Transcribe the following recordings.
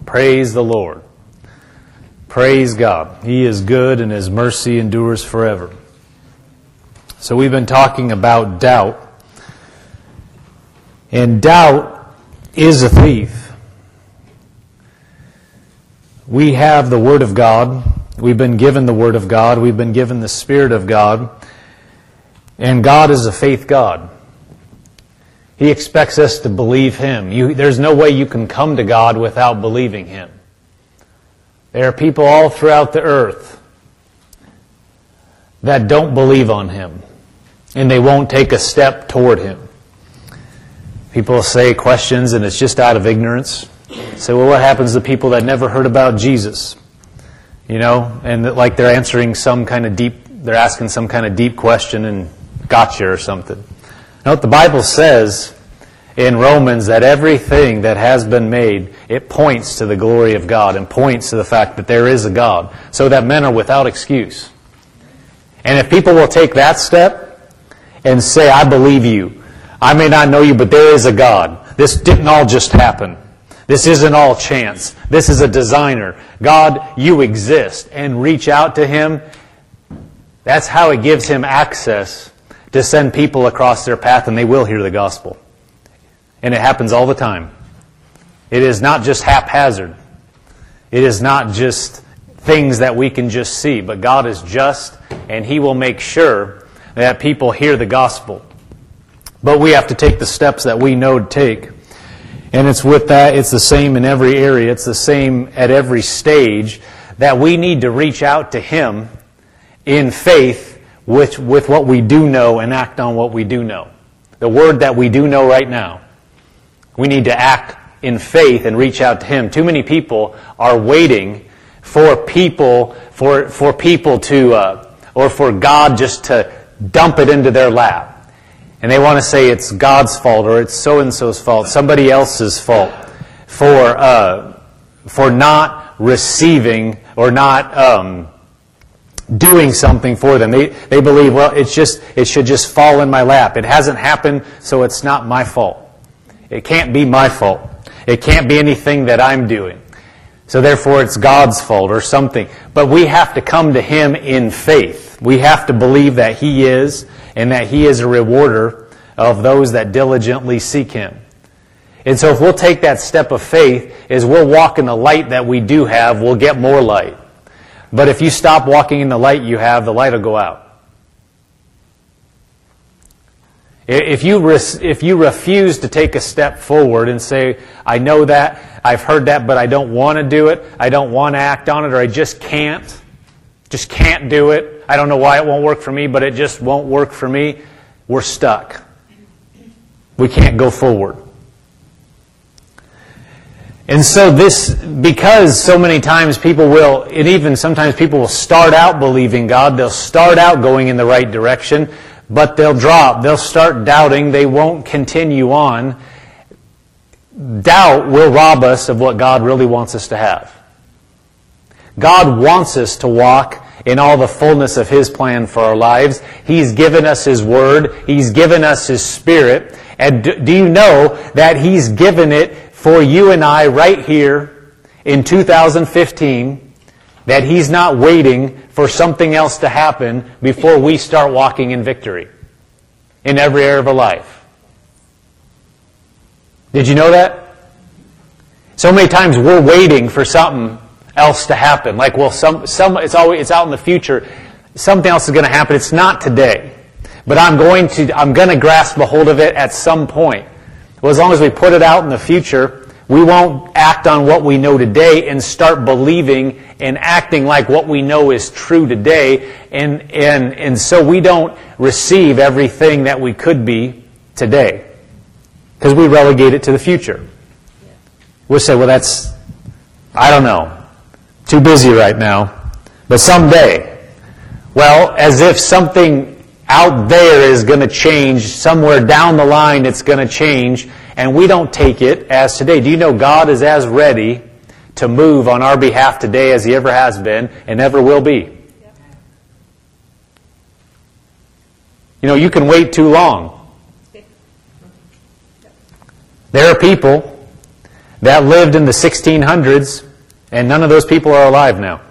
Praise the Lord. Praise God. He is good and His mercy endures forever. So we've been talking about doubt. And doubt is a thief. We have the Word of God. We've been given the Word of God. We've been given the Spirit of God. And God is a faith God. He expects us to believe Him. There's no way you can come to God without believing Him. There are people all throughout the earth that don't believe on Him, and they won't take a step toward Him. People say questions, and it's just out of ignorance. Say, well, what happens to people that never heard about Jesus? And like they're asking some kind of deep question and gotcha or something. Now, what the Bible says in Romans, that everything that has been made, it points to the glory of God and points to the fact that there is a God, so that men are without excuse. And if people will take that step and say, I believe you, I may not know you, but there is a God. This didn't all just happen. This isn't all chance. This is a designer. God, you exist. And reach out to Him. That's how it gives Him access to send people across their path, and they will hear the gospel. And it happens all the time. It is not just haphazard. It is not just things that we can just see. But God is just, and He will make sure that people hear the gospel. But we have to take the steps that we know to take. And it's with that, it's the same in every area. It's the same at every stage, that we need to reach out to Him in faith with what we do know and act on what we do know. The word that we do know right now. We need to act in faith and reach out to Him. Too many people are waiting for people to, or for God just to dump it into their lap. And they want to say it's God's fault, or it's so-and-so's fault, somebody else's fault for not receiving or not doing something for them. They believe, well, it should just fall in my lap. It hasn't happened, so it's not my fault. It can't be my fault. It can't be anything that I'm doing. So therefore it's God's fault or something. But we have to come to Him in faith. We have to believe that He is, and that He is a rewarder of those that diligently seek Him. And so if we'll take that step of faith, as we'll walk in the light that we do have, we'll get more light. But if you stop walking in the light you have, the light will go out. If you refuse to take a step forward and say, I know that, I've heard that, but I don't want to do it, I don't want to act on it, or I just can't do it, I don't know why it won't work for me, but it just won't work for me, we're stuck. We can't go forward. And so because so many times people will, and even sometimes people will start out believing God, they'll start out going in the right direction, but they'll start doubting, they won't continue on. Doubt will rob us of what God really wants us to have. God wants us to walk in all the fullness of His plan for our lives. He's given us His Word. He's given us His Spirit. And do you know that He's given it for you and I right here in 2015, that He's not waiting for something else to happen before we start walking in victory in every area of our life? Did you know that? So many times we're waiting for something else to happen. Like, well, it's out in the future. Something else is going to happen. It's not today. But I'm going to grasp a hold of it at some point. Well, as long as we put it out in the future, we won't act on what we know today and start believing and acting like what we know is true today. And so we don't receive everything that we could be today. Because we relegate it to the future. We'll say, well, I don't know. Too busy right now. But someday. Well, as if something out there is going to change. Somewhere down the line it's going to change. And we don't take it as today. Do you know God is as ready to move on our behalf today as He ever has been and ever will be? You can wait too long. There are people that lived in the 1600s, and none of those people are alive now.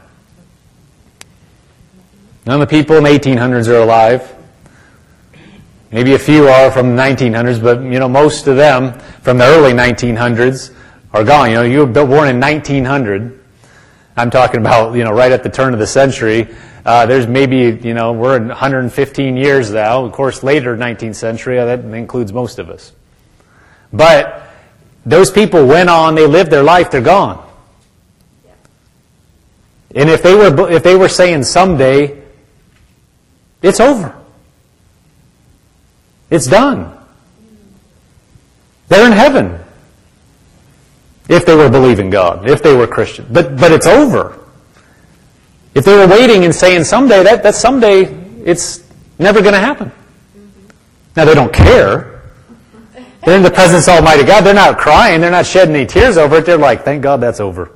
None of the people in the 1800s are alive. Maybe a few are from the 1900s, but most of them from the early 1900s are gone. You were born in 1900. I'm talking about right at the turn of the century. There's maybe we're in 115 years now. Of course, later 19th century, that includes most of us. But those people went on. They lived their life. They're gone. And if they were saying someday, it's over. It's done. They're in heaven. If they were believing God, if they were Christian. But it's over. If they were waiting and saying someday, that someday, it's never going to happen. Now, they don't care. They're in the presence of Almighty God. They're not crying. They're not shedding any tears over it. They're like, thank God that's over.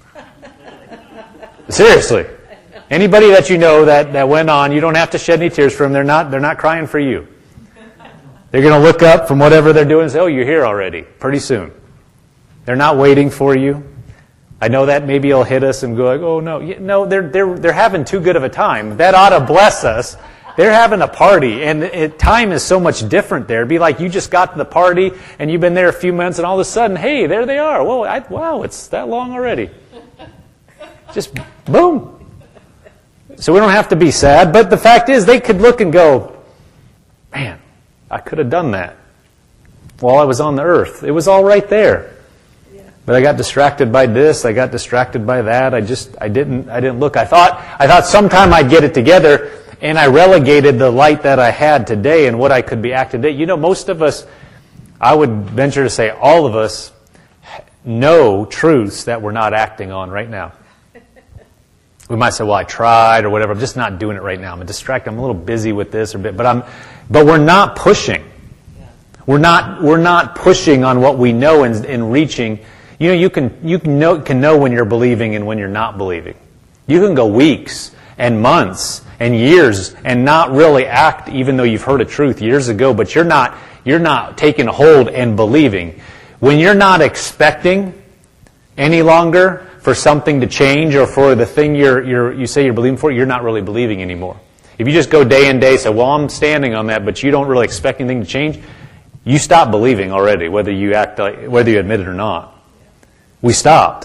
Seriously. Anybody that you know that went on, you don't have to shed any tears for them. They're not crying for you. They're going to look up from whatever they're doing and say, oh, you're here already, pretty soon. They're not waiting for you. I know that maybe it'll hit us and go like, oh, no. No, they're having too good of a time. That ought to bless us. They're having a party, and time is so much different there. It'd be like you just got to the party, and you've been there a few months, and all of a sudden, hey, there they are. Whoa, wow, it's that long already. Just boom. So we don't have to be sad, but the fact is they could look and go, man, I could have done that while I was on the earth. It was all right there. But I got distracted by this, I got distracted by that. I didn't look. I thought sometime I'd get it together, and I relegated the light that I had today and what I could be acting today. Most of us, I would venture to say all of us, know truths that we're not acting on right now. We might say, well, I tried or whatever. I'm just not doing it right now. I'm distracted. I'm a little busy with this or bit, but we're not pushing. We're not pushing on what we know and reaching. You can know when you're believing and when you're not believing. You can go weeks and months and years and not really act, even though you've heard a truth years ago, but you're not taking hold and believing. When you're not expecting any longer for something to change or for the thing you say you're believing for, you're not really believing anymore. If you just go day and day, say, well, I'm standing on that, but you don't really expect anything to change, you stop believing already, whether you admit it or not. We stopped.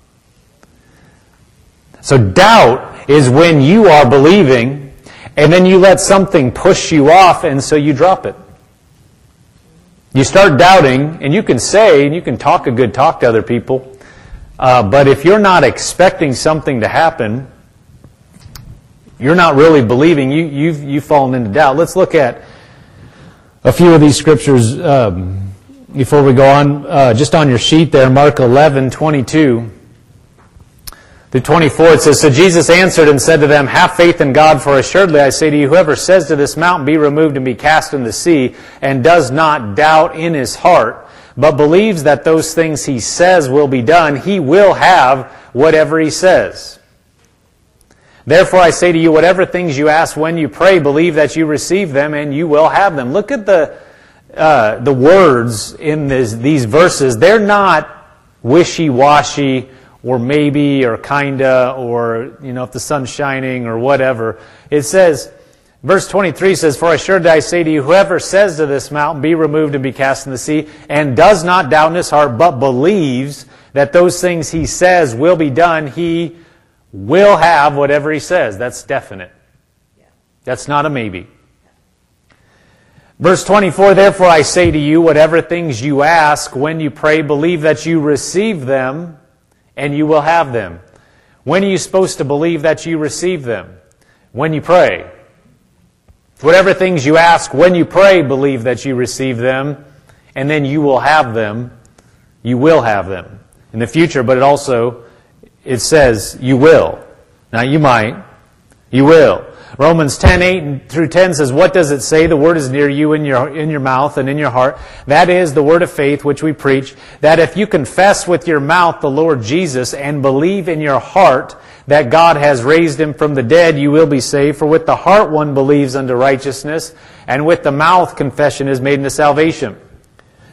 So doubt is when you are believing, and then you let something push you off, and so you drop it. You start doubting, and you can say, and you can talk a good talk to other people, but if you're not expecting something to happen, you're not really believing. You've fallen into doubt. Let's look at a few of these scriptures before we go on. Just on your sheet there, Mark 11:22 through 24, it says, So Jesus answered and said to them, Have faith in God, for assuredly I say to you, whoever says to this mountain, Be removed and be cast in the sea, and does not doubt in his heart, but believes that those things he says will be done, he will have whatever he says. Therefore I say to you, whatever things you ask when you pray, believe that you receive them, and you will have them. Look at the words in these verses. They're not wishy-washy, or maybe, or kinda, or, if the sun's shining, or whatever. It says, verse 23 says, For assuredly I say to you, whoever says to this mountain, Be removed and be cast in the sea, and does not doubt in his heart, but believes that those things he says will be done, he will have whatever he says. That's definite. That's not a maybe. Verse 24, Therefore I say to you, whatever things you ask when you pray, believe that you receive them, and you will have them. When are you supposed to believe that you receive them? When you pray. Whatever things you ask when you pray, believe that you receive them, and then you will have them. You will have them in the future, but it says you will. Now you might. You will. Romans 10:8 through 10 says, What does it say? The word is near you in your mouth and in your heart. That is the word of faith which we preach, that if you confess with your mouth the Lord Jesus and believe in your heart that God has raised him from the dead, you will be saved. For with the heart one believes unto righteousness, and with the mouth confession is made unto salvation.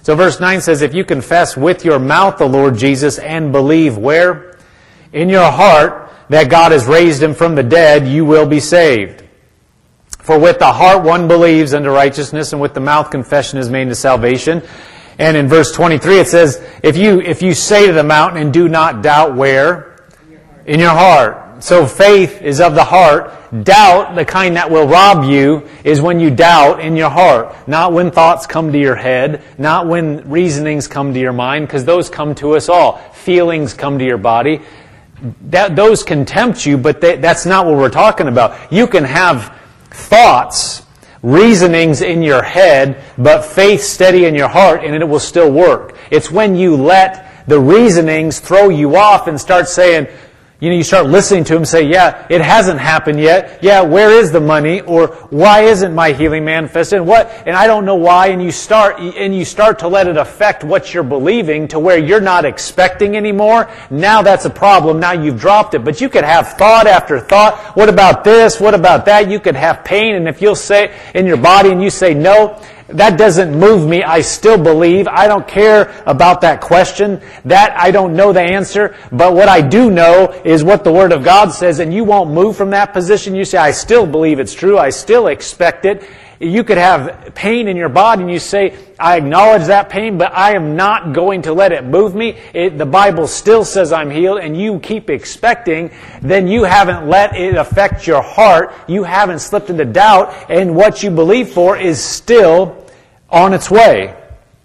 So verse 9 says, if you confess with your mouth the Lord Jesus and believe where? In your heart that God has raised Him from the dead, you will be saved. For with the heart one believes unto righteousness, and with the mouth confession is made to salvation. And in verse 23 it says, if you say to the mountain and do not doubt where? In your heart. So faith is of the heart. Doubt, the kind that will rob you, is when you doubt in your heart. Not when thoughts come to your head, not when reasonings come to your mind, because those come to us all. Feelings come to your body. Those can tempt you, but that's not what we're talking about. You can have thoughts, reasonings in your head, but faith steady in your heart, and it will still work. It's when you let the reasonings throw you off and start saying, you start listening to him say, yeah, it hasn't happened yet. Yeah, where is the money? Or why isn't my healing manifested? And I don't know why. And you start to let it affect what you're believing to where you're not expecting anymore. Now that's a problem. Now you've dropped it. But you could have thought after thought. What about this? What about that? You could have pain. And if you'll say in your body and you say, no, that doesn't move me. I still believe. I don't care about that question. That I don't know the answer. But what I do know is what the Word of God says, and you won't move from that position. You say, I still believe it's true. I still expect it. You could have pain in your body and you say, I acknowledge that pain, but I am not going to let it move me. The Bible still says I'm healed, and you keep expecting. Then you haven't let it affect your heart. You haven't slipped into doubt, and what you believe for is still on its way.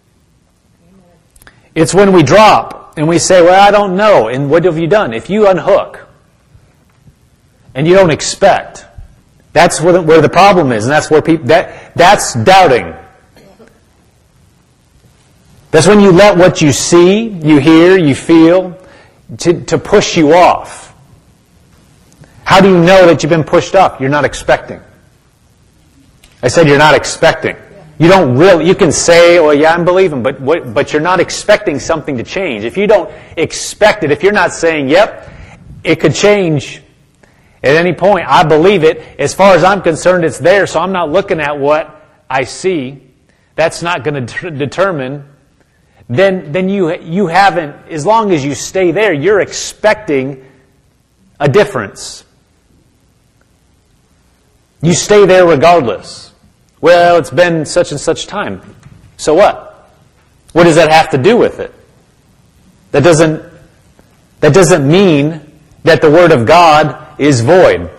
It's when we drop and we say, well, I don't know. And what have you done? If you unhook and you don't expect, that's where the problem is. And that's where that's doubting. That's when you let what you see, you hear, you feel, to push you off. How do you know that you've been pushed off? You're not expecting. I said you're not expecting. You can say, well, yeah, I'm believing, but you're not expecting something to change. If you don't expect it, if you're not saying, yep, it could change at any point, I believe it, as far as I'm concerned, it's there, so I'm not looking at what I see. That's not going to determine. Then you haven't, as long as you stay there, you're expecting a difference. You stay there regardless. Well, it's been such and such time. So what? What does that have to do with it? That doesn't mean that the Word of God is void.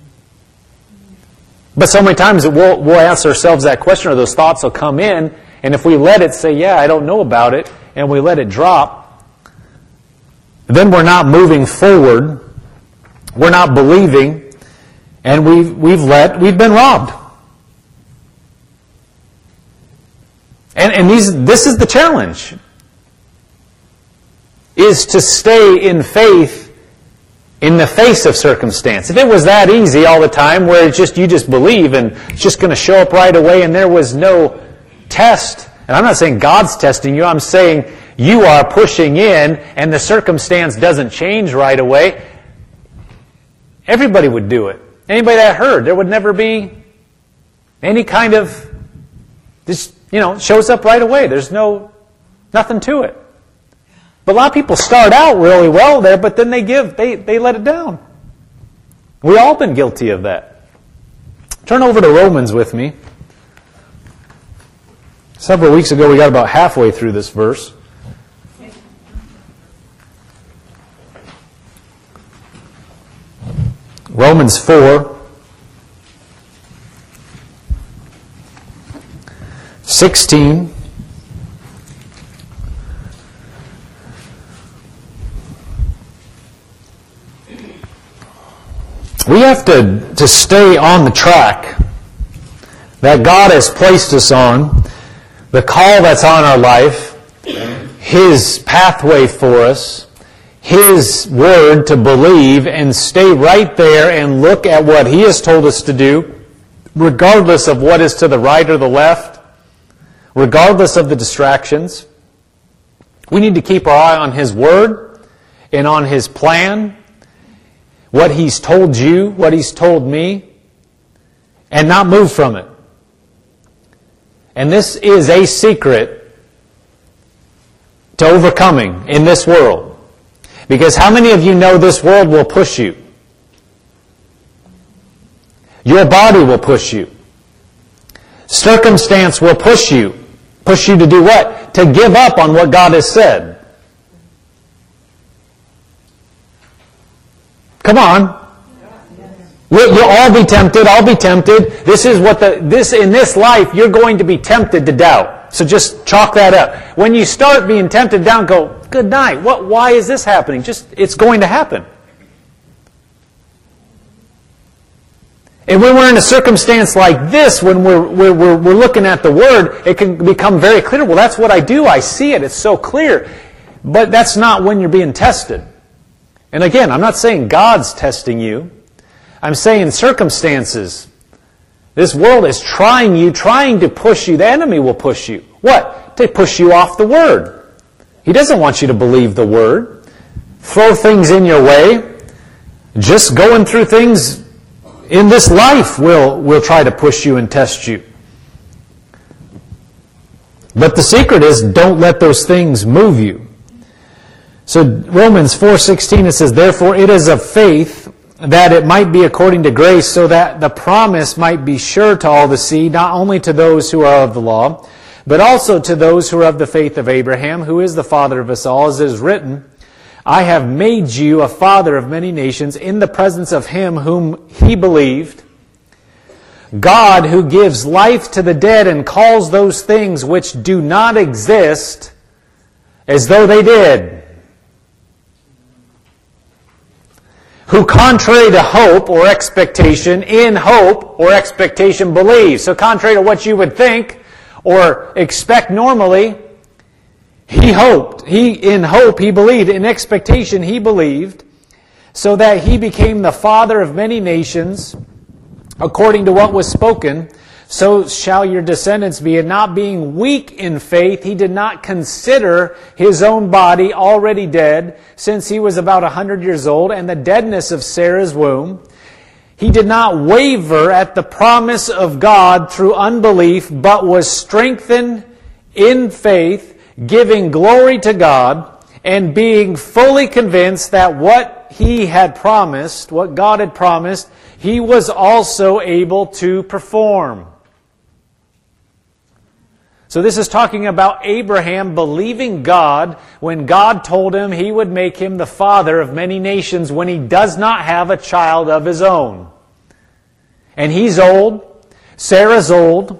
But so many times we'll ask ourselves that question, or those thoughts will come in, and if we let it say, yeah, I don't know about it, and we let it drop, then we're not moving forward, we're not believing, and we've been robbed. And this is the challenge, is to stay in faith in the face of circumstance. If it was that easy all the time, where it's just you just believe and it's just going to show up right away and there was no test, and I'm not saying God's testing you, I'm saying you are pushing in and the circumstance doesn't change right away, everybody would do it. Anybody that heard, there would never be any kind of, just, shows up right away. There's nothing to it. But a lot of people start out really well there, but then they let it down. We've all been guilty of that. Turn over to Romans with me. Several weeks ago, we got about halfway through this verse. Romans 4. 16. We have to stay on the track that God has placed us on, the call that's on our life, His pathway for us, His Word to believe, and stay right there and look at what He has told us to do, regardless of what is to the right or the left, regardless of the distractions. We need to keep our eye on His Word and on His plan, what He's told you, what He's told me, and not move from it. And this is a secret to overcoming in this world. Because how many of you know this world will push you? Your body will push you. Circumstance will push you. Push you to do what? To give up on what God has said. Come on. You'll all be tempted. I'll be tempted. In this life, you're going to be tempted to doubt. So just chalk that up. When you start being tempted down, go, good night. Why is this happening? It's going to happen. And when we're in a circumstance like this, when we're looking at the Word, it can become very clear. Well, that's what I do. I see it. It's so clear. But that's not when you're being tested. And again, I'm not saying God's testing you. I'm saying circumstances. This world is trying to push you. The enemy will push you. What? To push you off the Word. He doesn't want you to believe the Word. Throw things in your way. Just going through things in this life will try to push you and test you. But the secret is, don't let those things move you. So Romans 4:16, it says, therefore it is of faith that it might be according to grace, so that the promise might be sure to all the seed, not only to those who are of the law, but also to those who are of the faith of Abraham, who is the father of us all, as it is written, I have made you a father of many nations in the presence of him whom he believed, God who gives life to the dead and calls those things which do not exist as though they did. Who contrary to hope or expectation, in hope or expectation believes. So contrary to what you would think or expect normally, he hoped. In hope he believed. In expectation he believed, so that he became the father of many nations, according to what was spoken, so shall your descendants be. And not being weak in faith, he did not consider his own body already dead, since he was about 100 years old, and the deadness of Sarah's womb. He did not waver at the promise of God through unbelief, but was strengthened in faith, giving glory to God, and being fully convinced that what he had promised, what God had promised, he was also able to perform. So this is talking about Abraham believing God when God told him he would make him the father of many nations when he does not have a child of his own. And he's old, Sarah's old,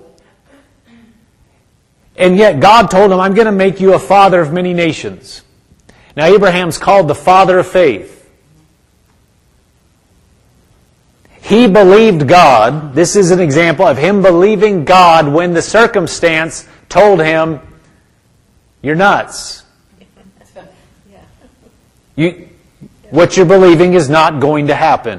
and yet God told him, I'm going to make you a father of many nations. Now Abraham's called the father of faith. He believed God. This is an example of him believing God when the circumstance told him, you're nuts. What you're believing is not going to happen.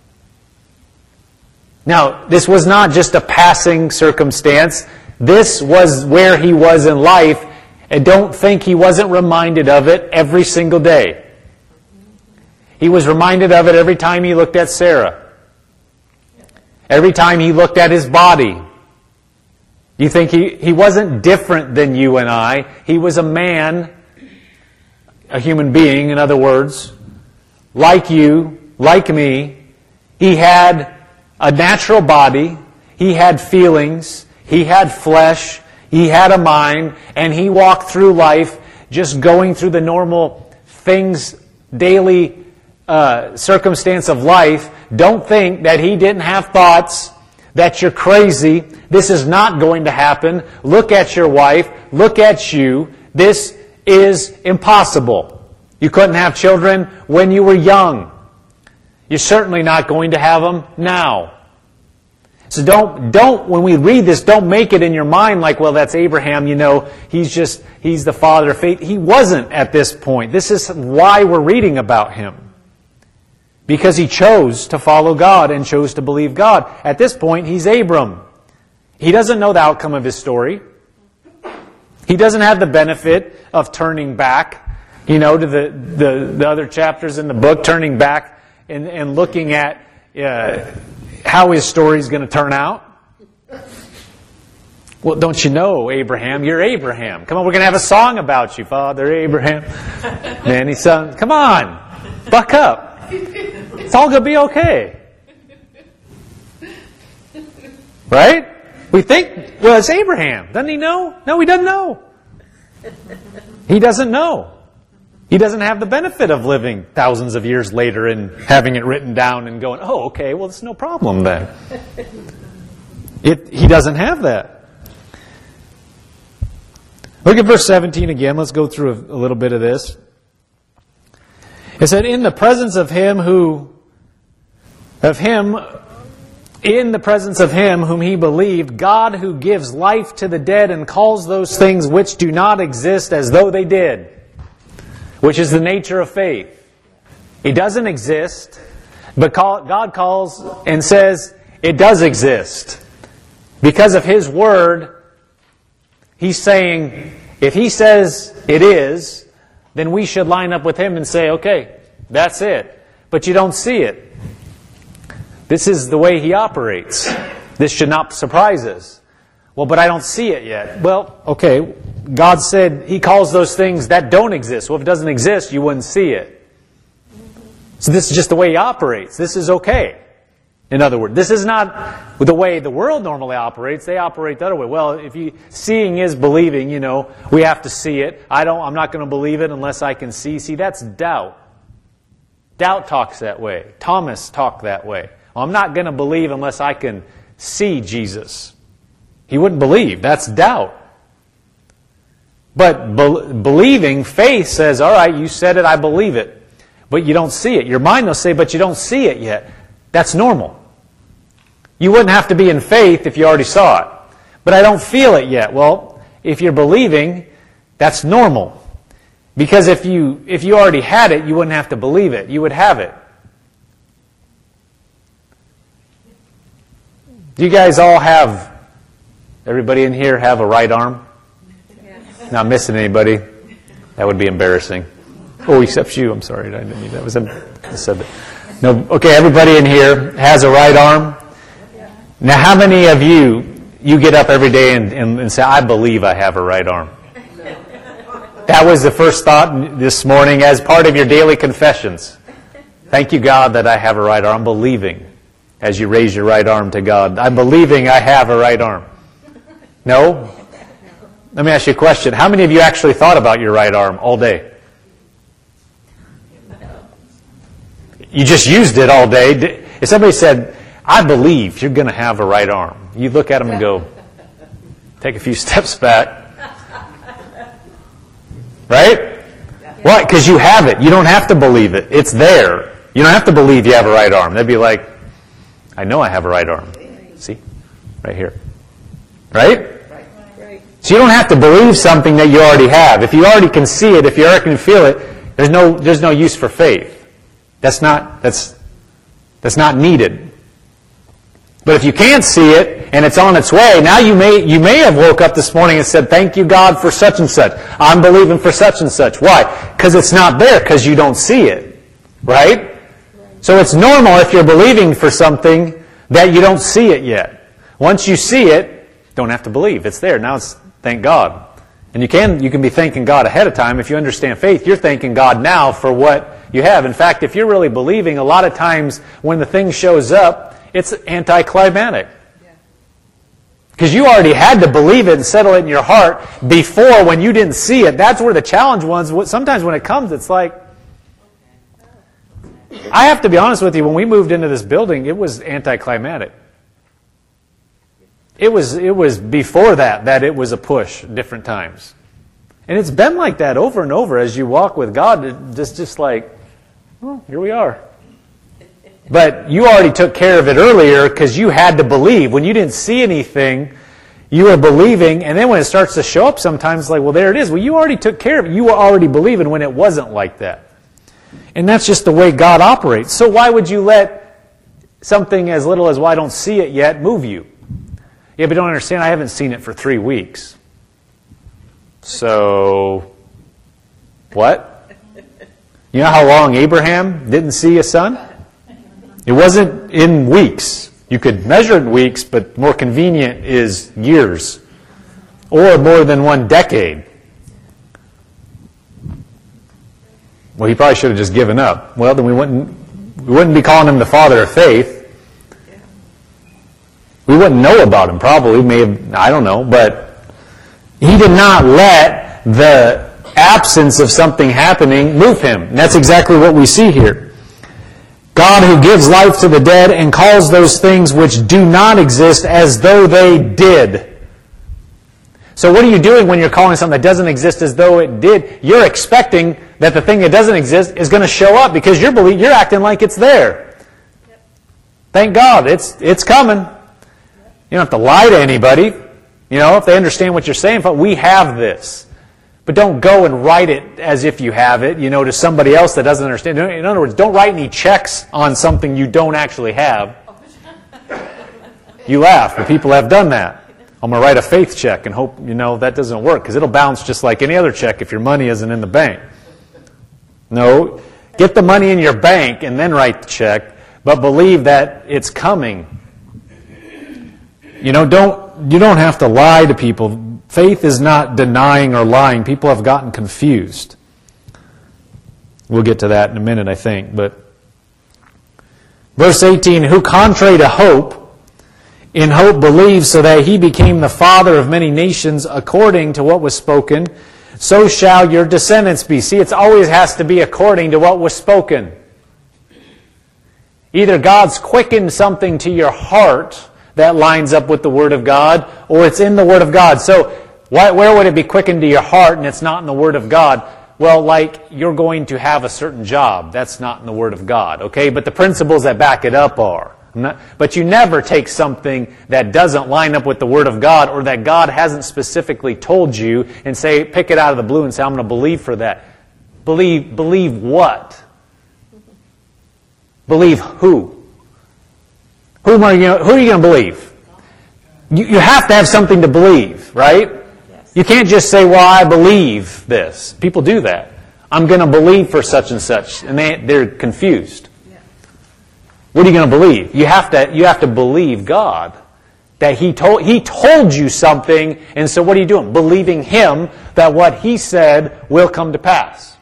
Now, this was not just a passing circumstance. This was where he was in life, and don't think he wasn't reminded of it every single day. He was reminded of it every time he looked at Sarah. Every time he looked at his body. You think he wasn't different than you and I. He was a man, a human being, in other words, like you, like me. He had a natural body. He had feelings. He had flesh, he had a mind, and he walked through life just going through the normal things, daily circumstance of life. Don't think that he didn't have thoughts, that you're crazy, this is not going to happen, look at your wife, look at you, this is impossible. You couldn't have children when you were young. You're certainly not going to have them now. So don't, when we read this, don't make it in your mind like, well, that's Abraham, he's the father of faith. He wasn't at this point. This is why we're reading about him. Because he chose to follow God and chose to believe God. At this point, he's Abram. He doesn't know the outcome of his story. He doesn't have the benefit of turning back, to the other chapters in the book, turning back and looking at how his story is going to turn out. Well, don't you know, Abraham? You're Abraham. Come on, we're going to have a song about you, Father Abraham. Many sons. Come on. Buck up. It's all going to be okay. Right? We think, well, it's Abraham. Doesn't he know? No, he doesn't know. He doesn't know. He doesn't have the benefit of living thousands of years later and having it written down and going, oh, okay, well, it's no problem then. He doesn't have that. Look at verse 17 again. Let's go through a little bit of this. It said, in the presence of him whom he believed, God who gives life to the dead and calls those things which do not exist as though they did, which is the nature of faith. It doesn't exist, but God calls and says it does exist. Because of His Word, He's saying, if He says it is, then we should line up with Him and say, okay, that's it. But you don't see it. This is the way He operates. This should not surprise us. Well, but I don't see it yet. Well, okay, God said He calls those things that don't exist. Well, if it doesn't exist, you wouldn't see it. So this is just the way He operates. This is okay. In other words, this is not the way the world normally operates. They operate the other way. Well, seeing is believing, we have to see it. I'm not going to believe it unless I can see. See, that's doubt. Doubt talks that way. Thomas talked that way. Well, I'm not going to believe unless I can see Jesus. He wouldn't believe. That's doubt. But believing, faith says, all right, you said it, I believe it. But you don't see it. Your mind will say, but you don't see it yet. That's normal. You wouldn't have to be in faith if you already saw it. But I don't feel it yet. Well, if you're believing, that's normal. Because if you already had it, you wouldn't have to believe it. You would have it. Do you guys all everybody in here have a right arm? Yes. Not missing anybody? That would be embarrassing. Oh, except you. I'm sorry. I didn't mean that. I said that. No, okay, everybody in here has a right arm. Now, how many of you get up every day and say, I believe I have a right arm? That was the first thought this morning as part of your daily confessions. Thank you, God, that I have a right arm. I'm believing as you raise your right arm to God. I'm believing I have a right arm. No? Let me ask you a question. How many of you actually thought about your right arm all day? You just used it all day. If somebody said, I believe you're going to have a right arm, you look at them and go, take a few steps back. Right? Why? Because you have it. You don't have to believe it. It's there. You don't have to believe you have a right arm. They'd be like, I know I have a right arm. See? Right here. Right? So you don't have to believe something that you already have. If you already can see it, if you already can feel it, there's no use for faith. That's not needed. But if you can't see it and it's on its way, now you may have woke up this morning and said, thank you, God, for such and such. I'm believing for such and such. Why? Because it's not there, because you don't see it. Right? So it's normal if you're believing for something that you don't see it yet. Once you see it, don't have to believe. It's there. Now it's thank God. And you can be thanking God ahead of time. If you understand faith, you're thanking God now for what you have. In fact, if you're really believing, a lot of times when the thing shows up, it's anticlimactic. Because you already had to believe it and settle it in your heart before when you didn't see it. That's where the challenge was. Sometimes when it comes, it's like, I have to be honest with you, when we moved into this building, it was anticlimactic. It was before that it was a push different times. And it's been like that over and over as you walk with God. It's just like, well, here we are. But you already took care of it earlier because you had to believe. When you didn't see anything, you were believing. And then when it starts to show up sometimes, it's like, well, there it is. Well, you already took care of it. You were already believing when it wasn't like that. And that's just the way God operates. So why would you let something as little as, well, I don't see it yet, move you? Yeah, but don't understand, I haven't seen it for 3 weeks. So, what? You know how long Abraham didn't see a son? It wasn't in weeks. You could measure in weeks, but more convenient is years. or more than one decade. Well, he probably should have just given up. Well, then we wouldn't be calling him the father of faith. We wouldn't know about him, probably. I don't know. But he did not let the absence of something happening move him. And that's exactly what we see here. God who gives life to the dead and calls those things which do not exist as though they did. So what are you doing when you're calling something that doesn't exist as though it did? You're expecting that the thing that doesn't exist is going to show up because you're acting like it's there. Yep. Thank God, it's coming. Yep. You don't have to lie to anybody. If they understand what you're saying, but we have this. But don't go and write it as if you have it, to somebody else that doesn't understand. In other words, don't write any checks on something you don't actually have. You laugh, but people have done that. I'm going to write a faith check and hope, that doesn't work because it'll bounce just like any other check if your money isn't in the bank. No, get the money in your bank and then write the check, but believe that it's coming. You don't have to lie to people. Faith is not denying or lying. People have gotten confused. We'll get to that in a minute, I think. But verse 18, who contrary to hope, in hope believed, so that he became the father of many nations according to what was spoken, so shall your descendants be. See, it always has to be according to what was spoken. Either God's quickened something to your heart that lines up with the Word of God, or it's in the Word of God. So, where would it be quickened to your heart and it's not in the Word of God? Well, like you're going to have a certain job. That's not in the Word of God, okay? But the principles that back it up are. But you never take something that doesn't line up with the Word of God or that God hasn't specifically told you and say, pick it out of the blue and say, I'm going to believe for that. Believe what? Believe who? Who are you going to believe? You have to have something to believe, right? Yes. You can't just say, well, I believe this. People do that. I'm going to believe for such and such. And they're confused. Yeah. What are you going to believe? You have to believe God. That He told you something, and so what are you doing? Believing Him that what He said will come to pass.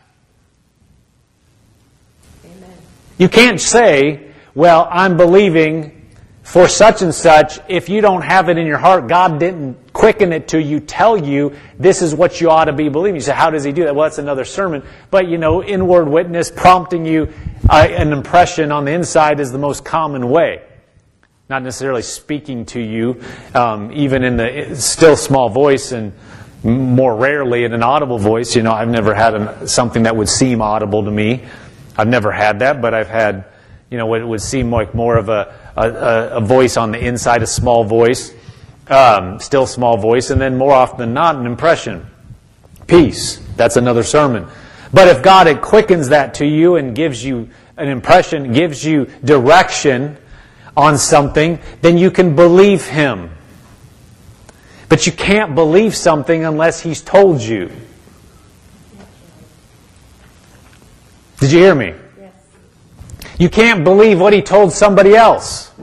Amen. You can't say, well, I'm believing for such and such, if you don't have it in your heart, God didn't quicken it to you, tell you, this is what you ought to be believing. You say, how does He do that? Well, that's another sermon. But, inward witness, prompting you an impression on the inside is the most common way. Not necessarily speaking to you, even in the still small voice and more rarely in an audible voice. I've never had something that would seem audible to me. I've never had that, but I've had, what would seem like more of a voice on the inside, a small voice, still small voice, and then more often than not, an impression. Peace. That's another sermon. But if God quickens that to you and gives you an impression, gives you direction on something, then you can believe Him. But you can't believe something unless He's told you. Did you hear me? You can't believe what He told somebody else.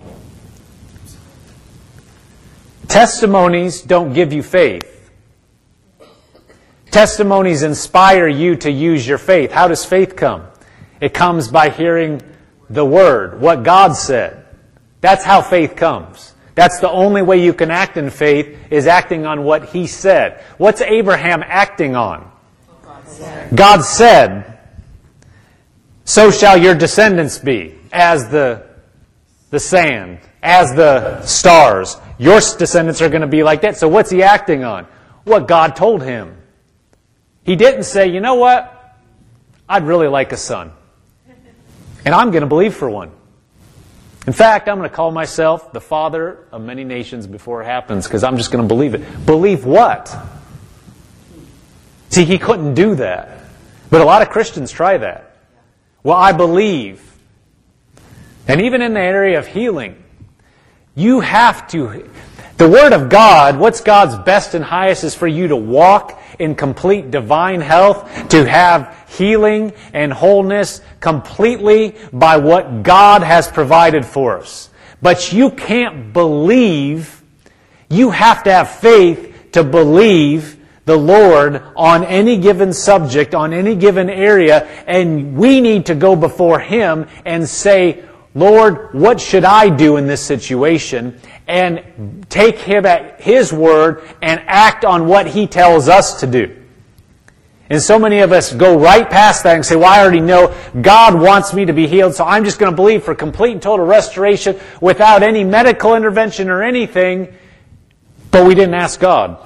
Testimonies don't give you faith. Testimonies inspire you to use your faith. How does faith come? It comes by hearing the Word, what God said. That's how faith comes. That's the only way you can act in faith, is acting on what He said. What's Abraham acting on? God said, so shall your descendants be, as the sand, as the stars. Your descendants are going to be like that. So what's he acting on? What God told him. He didn't say, you know what? I'd really like a son. And I'm going to believe for one. In fact, I'm going to call myself the father of many nations before it happens, because I'm just going to believe it. Believe what? See, he couldn't do that. But a lot of Christians try that. Well, I believe. And even in the area of healing, you have to. The Word of God, what's God's best and highest is for you to walk in complete divine health, to have healing and wholeness completely by what God has provided for us. But you can't believe. You have to have faith to believe the Lord on any given subject, on any given area, and we need to go before Him and say, Lord, what should I do in this situation? And take Him at His word and act on what He tells us to do. And so many of us go right past that and say, well, I already know God wants me to be healed, so I'm just going to believe for complete and total restoration without any medical intervention or anything, but we didn't ask God.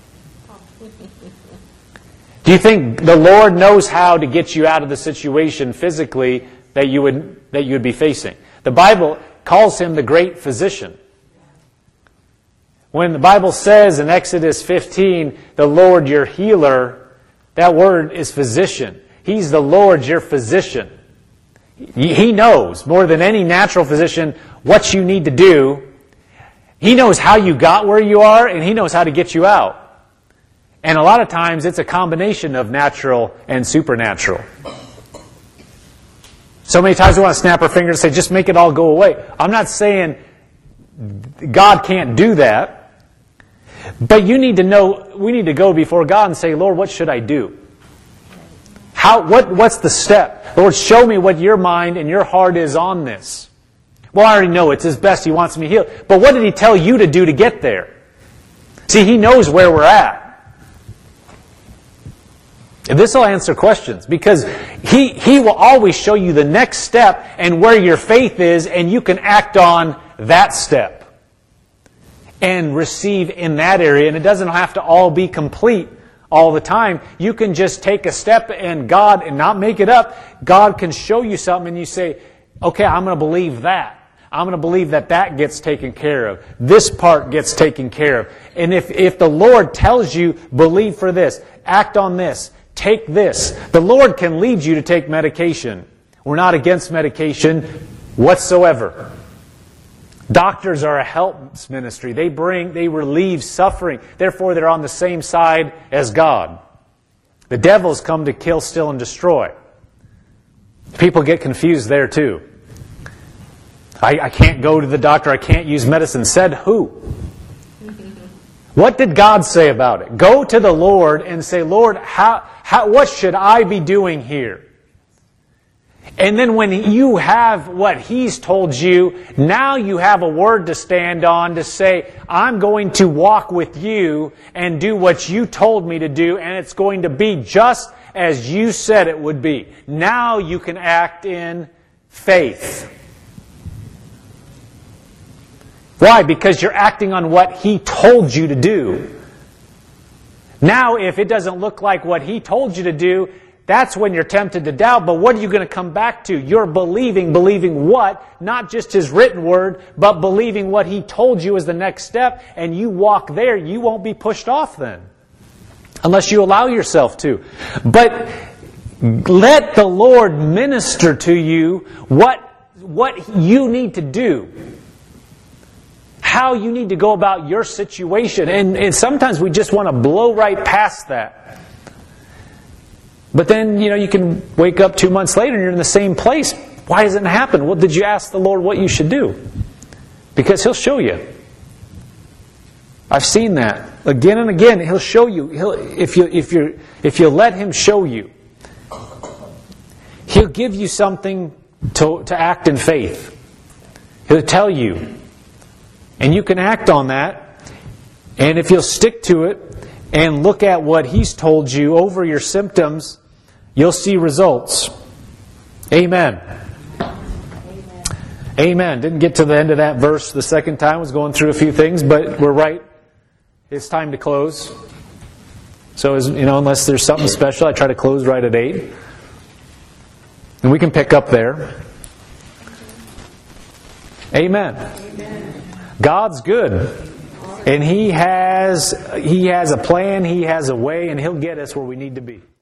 Do you think the Lord knows how to get you out of the situation physically that you would be facing? The Bible calls Him the great physician. When the Bible says in Exodus 15, the Lord your healer, that word is physician. He's the Lord your physician. He knows more than any natural physician what you need to do. He knows how you got where you are, and He knows how to get you out. And a lot of times it's a combination of natural and supernatural. So many times we want to snap our fingers and say, just make it all go away. I'm not saying God can't do that. But you need to know, we need to go before God and say, Lord, what should I do? What's the step? Lord, show me what your mind and your heart is on this. Well, I already know it's His best. He wants me healed. But what did He tell you to do to get there? See, He knows where we're at. And this will answer questions because He will always show you the next step and where your faith is, and you can act on that step and receive in that area. And it doesn't have to all be complete all the time. You can just take a step and God, and not make it up, God can show you something and you say, okay, I'm going to believe that. I'm going to believe that that gets taken care of. This part gets taken care of. And if the Lord tells you, believe for this, act on this, take this, the Lord can lead you to take medication. We're not against medication whatsoever. Doctors are a helps ministry. They relieve suffering. Therefore, they're on the same side as God. The devil's come to kill, steal, and destroy. People get confused there too. I can't go to the doctor. I can't use medicine. Said who? What did God say about it? Go to the Lord and say, Lord, what should I be doing here? And then when you have what He's told you, now you have a word to stand on to say, I'm going to walk with you and do what you told me to do, and it's going to be just as you said it would be. Now you can act in faith. Why? Because you're acting on what He told you to do. Now, if it doesn't look like what He told you to do, that's when you're tempted to doubt. But what are you going to come back to? You're believing what? Not just His written word, but believing what He told you is the next step. And you walk there, you won't be pushed off then. Unless you allow yourself to. But let the Lord minister to you what you need to do. How you need to go about your situation. And sometimes we just want to blow right past that. But then, you can wake up 2 months later and you're in the same place. Why hasn't it happened? Well, did you ask the Lord what you should do? Because He'll show you. I've seen that again and again. He'll show you. If you let Him show you, He'll give you something to act in faith. He'll tell you. And you can act on that. And if you'll stick to it and look at what He's told you over your symptoms, you'll see results. Amen. Amen. Didn't get to the end of that verse the second time. I was going through a few things, but we're right. It's time to close. So, unless there's something special, I try to close right at 8. And we can pick up there. Amen. God's good. And He has a plan, He has a way, and He'll get us where we need to be.